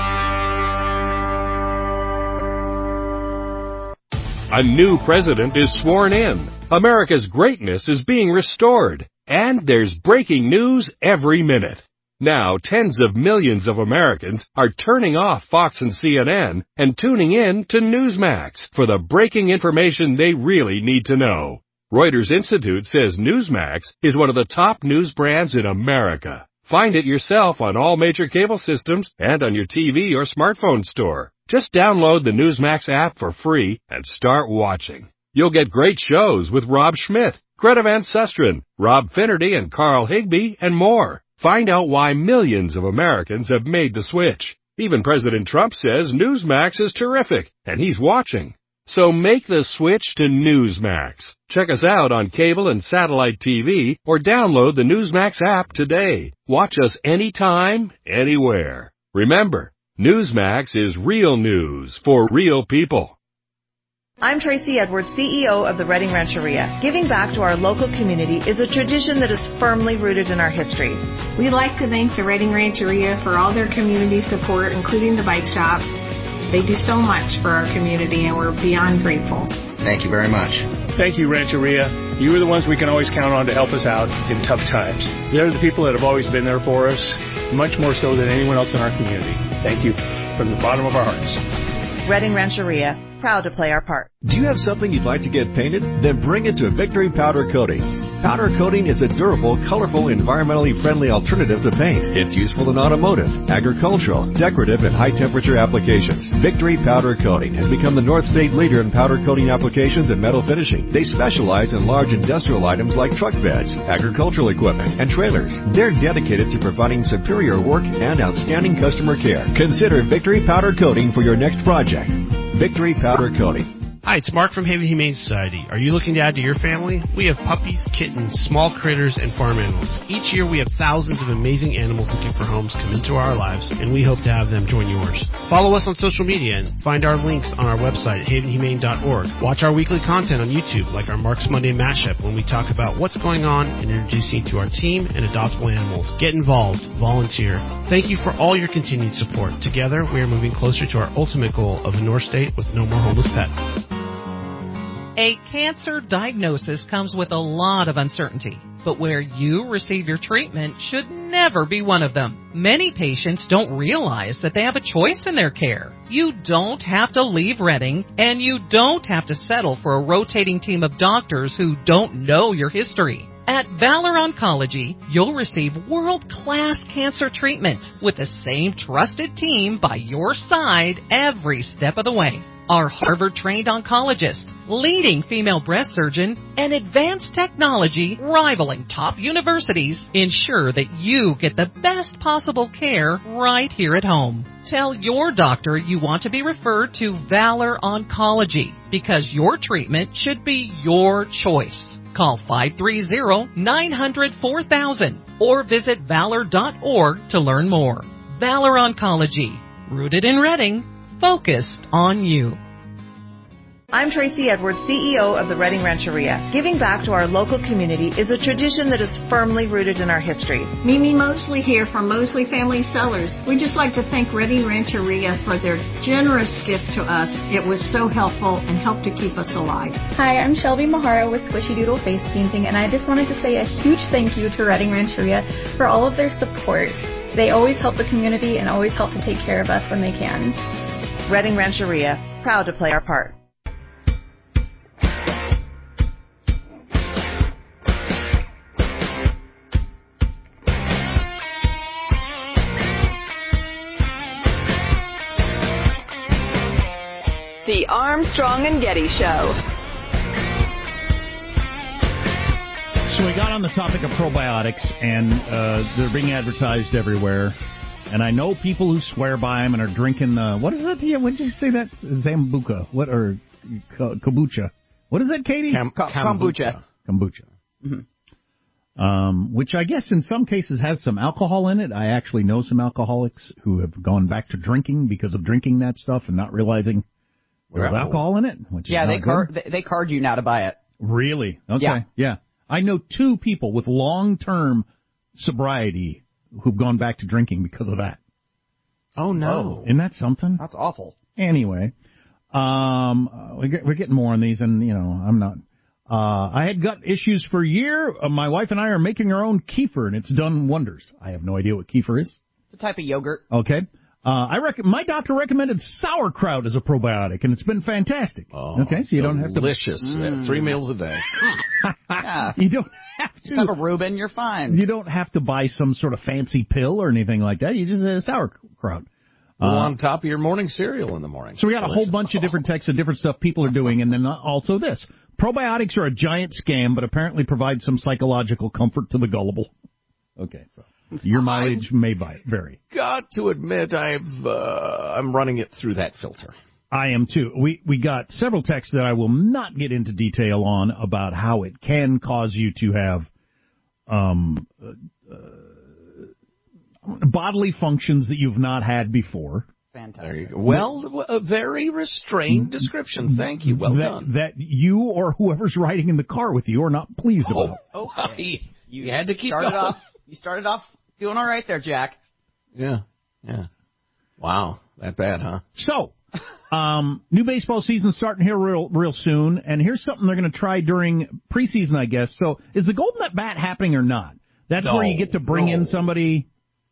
Getty. A new president is sworn in. America's greatness is being restored. And there's breaking news every minute. Now, tens of millions of Americans are turning off Fox and C N N and tuning in to Newsmax for the breaking information they really need to know. Reuters Institute says Newsmax is one of the top news brands in America. Find it yourself on all major cable systems and on your T V or smartphone store. Just download the Newsmax app for free and start watching. You'll get great shows with Rob Schmidt, Greta Van Susteren, Rob Finnerty, and Carl Higbee, and more. Find out why millions of Americans have made the switch. Even President Trump says Newsmax is terrific, and he's watching. So make the switch to Newsmax. Check us out on cable and satellite T V or download the Newsmax app today. Watch us anytime, anywhere. Remember, Newsmax is real news for real people. I'm Tracy Edwards, C E O of the Reading Rancheria. Giving back to our local community is a tradition that is firmly rooted in our history. We'd like to thank the Reading Rancheria for all their community support, including the bike shop. They do so much for our community, and we're beyond grateful. Thank you very much. Thank you, Rancheria. You are the ones we can always count on to help us out in tough times. They're the people that have always been there for us, much more so than anyone else in our community. Thank you from the bottom of our hearts. Reading Rancheria, proud to play our part. Do you have something you'd like to get painted? Then bring it to Victory Powder Coating. Powder coating is a durable, colorful, environmentally friendly alternative to paint. It's useful in automotive, agricultural, decorative, and high-temperature applications. Victory Powder Coating has become the North State leader in powder coating applications and metal finishing. They specialize in large industrial items like truck beds, agricultural equipment, and trailers. They're dedicated to providing superior work and outstanding customer care. Consider Victory Powder Coating for your next project. Victory Powder Coating. Hi, it's Mark from Haven Humane Society. Are you looking to add to your family? We have puppies, kittens, small critters, and farm animals. Each year we have thousands of amazing animals looking for homes come into our lives, and we hope to have them join yours. Follow us on social media and find our links on our website, haven humane dot org. Watch our weekly content on YouTube, like our Mark's Monday Mashup, when we talk about what's going on and introduce you to our team and adoptable animals. Get involved. Volunteer. Thank you for all your continued support. Together, we are moving closer to our ultimate goal of a North State with no more homeless pets. A cancer diagnosis comes with a lot of uncertainty, but where you receive your treatment should never be one of them. Many patients don't realize that they have a choice in their care. You don't have to leave Reading, and you don't have to settle for a rotating team of doctors who don't know your history. At Valor Oncology, you'll receive world-class cancer treatment with the same trusted team by your side every step of the way. Our Harvard-trained oncologist, leading female breast surgeon, and advanced technology rivaling top universities ensure that you get the best possible care right here at home. Tell your doctor you want to be referred to Valor Oncology because your treatment should be your choice. Call five three zero, nine hundred, four thousand or visit valor dot org to learn more. Valor Oncology, rooted in Reading, focused on you. I'm Tracy Edwards, C E O of the Reading Rancheria. Giving back to our local community is a tradition that is firmly rooted in our history. Mimi Mosley here from Mosley Family Cellars. We'd just like to thank Reading Rancheria for their generous gift to us. It was so helpful and helped to keep us alive. Hi, I'm Shelby Mahara with Squishy Doodle Face Painting, and I just wanted to say a huge thank you to Reading Rancheria for all of their support. They always help the community and always help to take care of us when they can. Reading Rancheria, proud to play our part. The Armstrong and Getty Show. So we got on the topic of probiotics, and uh, they're being advertised everywhere. And I know people who swear by them and are drinking, uh, what is that? Yeah, what did you say that's? Zambuca. What, or kombucha. What is that, Katie? Kam- kombucha. Kombucha. Mm-hmm. Um, which I guess in some cases has some alcohol in it. I actually know some alcoholics who have gone back to drinking because of drinking that stuff and not realizing there's Well, alcohol in it. Which yeah, is they not card good. they, they card you now to buy it. Really? Okay. Yeah. yeah. I know two people with long-term sobriety who've gone back to drinking because of that. Oh, no. Isn't that something? That's awful. Anyway, um, we get, we're getting more on these, and, you know, I'm not. Uh, I had gut issues for a year. Uh, my wife and I are making our own kefir, and it's done wonders. I have no idea what kefir is. It's a type of yogurt. Okay. Uh, I rec- my doctor recommended sauerkraut as a probiotic, and it's been fantastic. Oh, okay, so you don't have to. Delicious. Mm. Three meals a day. Yeah. You don't have to. Just have a Reuben, you're fine. You don't have to buy some sort of fancy pill or anything like that. You just uh, sauerkraut. Uh, on top of your morning cereal in the morning. So we got Delicious. a whole bunch of different texts of different stuff people are doing, and then also this. Probiotics are a giant scam, but apparently provide some psychological comfort to the gullible. Okay, so your mileage may vary. Got to admit, I've uh, I'm running it through that filter. I am too. We we got several texts that I will not get into detail on about how it can cause you to have um, uh, bodily functions that you've not had before. Fantastic. Well, a very restrained description. Thank you. Well that, done. That you or whoever's riding in the car with you are not pleased oh, about. Okay. You, you had to keep started going. off. You started off doing all right there, Jack. Yeah. Yeah. Wow. That bad, huh? So. Um, new baseball season starting here real, real soon, and here's something they're going to try during preseason, I guess. So, is the Golden Net Bat happening or not? That's no, where you get to bring no. in somebody.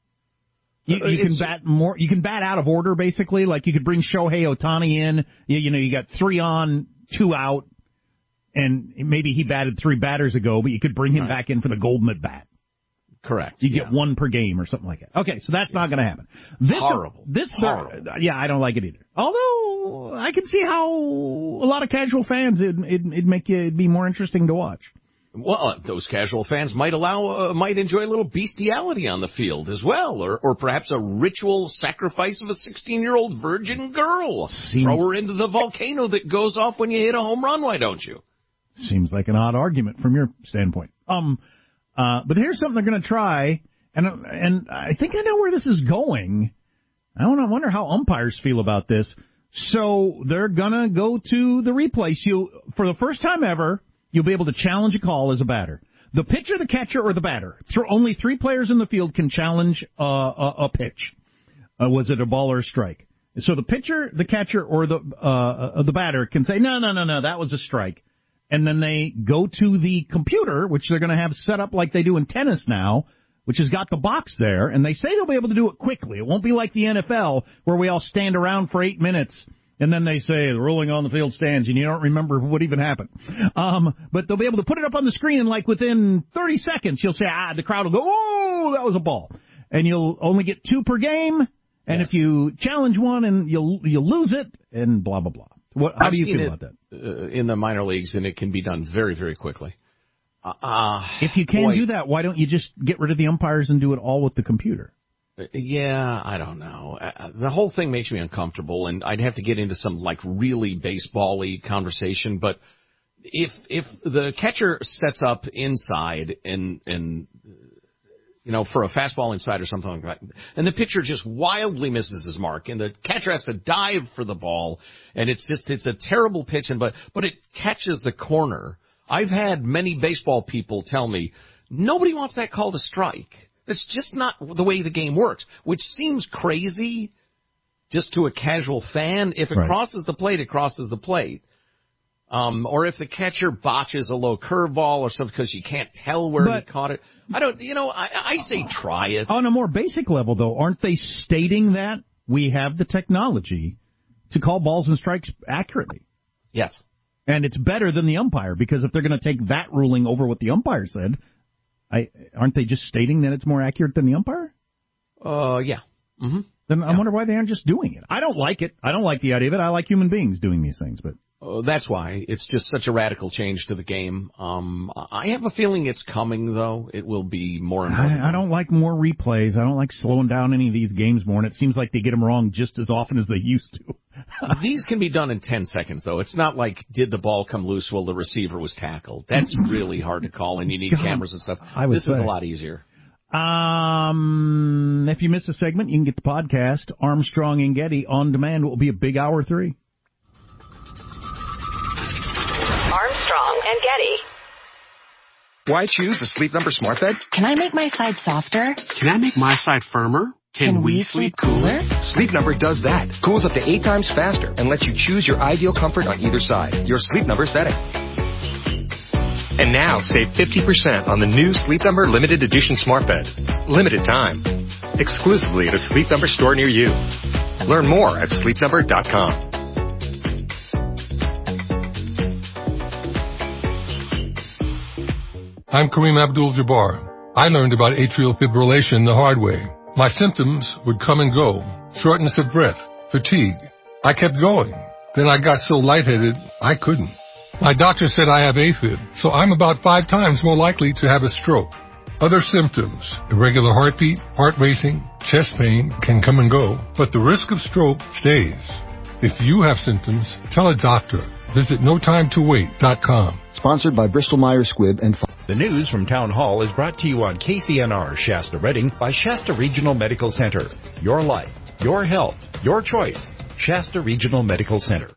You, you can bat more. You can bat out of order, basically. Like you could bring Shohei Ohtani in. You, you know, you got three on, two out, and maybe he batted three batters ago, but you could bring him right. back in for the Golden Net Bat. Correct. You get yeah. one per game or something like that. Okay, so that's not going to happen. This, Horrible. This, Horrible. Yeah, I don't like it either. Although I can see how a lot of casual fans it'd, it'd, it'd make you it'd be more interesting to watch. Well, uh, those casual fans might allow uh, might enjoy a little bestiality on the field as well, or or perhaps a ritual sacrifice of a sixteen-year-old virgin girl. Seems... Throw her into the volcano that goes off when you hit a home run. Why don't you? Seems like an odd argument from your standpoint. Um. Uh, but here's something they're going to try, and and I think I know where this is going. I don't know, I wonder how umpires feel about this. So they're going to go to the replays. You, for the first time ever, you'll be able to challenge a call as a batter. The pitcher, the catcher, or the batter. Only three players in the field can challenge uh, a, a pitch. Uh, was it a ball or a strike? So the pitcher, the catcher, or the uh, the batter can say, no, no, no, no, that was a strike. And then they go to the computer, which they're going to have set up like they do in tennis now, which has got the box there, and they say they'll be able to do it quickly. It won't be like the N F L where we all stand around for eight minutes, and then they say, the ruling on the field stands, and you don't remember what even happened. Um, but they'll be able to put it up on the screen, and like within thirty seconds, you'll say, ah, the crowd will go, oh, that was a ball. And you'll only get two per game, and yes. if you challenge one, and you'll you'll lose it, and blah, blah, blah. What, how I've do you seen feel it, about that? Uh, in the minor leagues, and it can be done very, very quickly. Uh, if you can boy, do that, why don't you just get rid of the umpires and do it all with the computer? Uh, yeah, I don't know. Uh, the whole thing makes me uncomfortable, and I'd have to get into some like really baseball-y conversation. But if if the catcher sets up inside and and you know, for a fastball inside or something like that, and the pitcher just wildly misses his mark, and the catcher has to dive for the ball, and it's just, it's a terrible pitch, and but, but it catches the corner. I've had many baseball people tell me, nobody wants that call to strike. That's just not the way the game works, which seems crazy just to a casual fan. If it right. crosses the plate, it crosses the plate. Um, or if the catcher botches a low curveball or something because you can't tell where but, he caught it. I don't, you know, I, I say try it. On a more basic level, though, aren't they stating that we have the technology to call balls and strikes accurately? Yes. And it's better than the umpire, because if they're going to take that ruling over what the umpire said, I aren't they just stating that it's more accurate than the umpire? Uh, yeah. Mm-hmm. Then yeah. I wonder why they aren't just doing it. I don't like it. I don't like the idea of it. I like human beings doing these things, but... Uh, that's why. It's just such a radical change to the game. Um, I have a feeling it's coming, though. It will be more and more. I, I don't like more replays. I don't like slowing down any of these games more, and it seems like they get them wrong just as often as they used to. These can be done in ten seconds, though. It's not like, did the ball come loose while the receiver was tackled? That's really hard to call, and you need God, cameras and stuff. I would this say. is a lot easier. Um, if you missed a segment, you can get the podcast, Armstrong and Getty, on demand. It will be a big hour three. Armstrong and Getty. Why choose a Sleep Number smart bed? Can I make my side softer? Can I make my side firmer? Can, Can we, we sleep cooler? Sleep Number does that. Cools up to eight times faster and lets you choose your ideal comfort on either side. Your Sleep Number setting. And now save fifty percent on the new Sleep Number limited edition smart bed. Limited time. Exclusively at a Sleep Number store near you. Learn more at sleep number dot com. I'm Kareem Abdul-Jabbar. I learned about atrial fibrillation the hard way. My symptoms would come and go. Shortness of breath, fatigue. I kept going. Then I got so lightheaded, I couldn't. My doctor said I have AFib, so I'm about five times more likely to have a stroke. Other symptoms, irregular heartbeat, heart racing, chest pain can come and go, but the risk of stroke stays. If you have symptoms, tell a doctor. Visit no time to wait dot com. Sponsored by Bristol Myers Squibb and The news from Town Hall is brought to you on K C N R Shasta Redding by Shasta Regional Medical Center. Your life, your health, your choice. Shasta Regional Medical Center.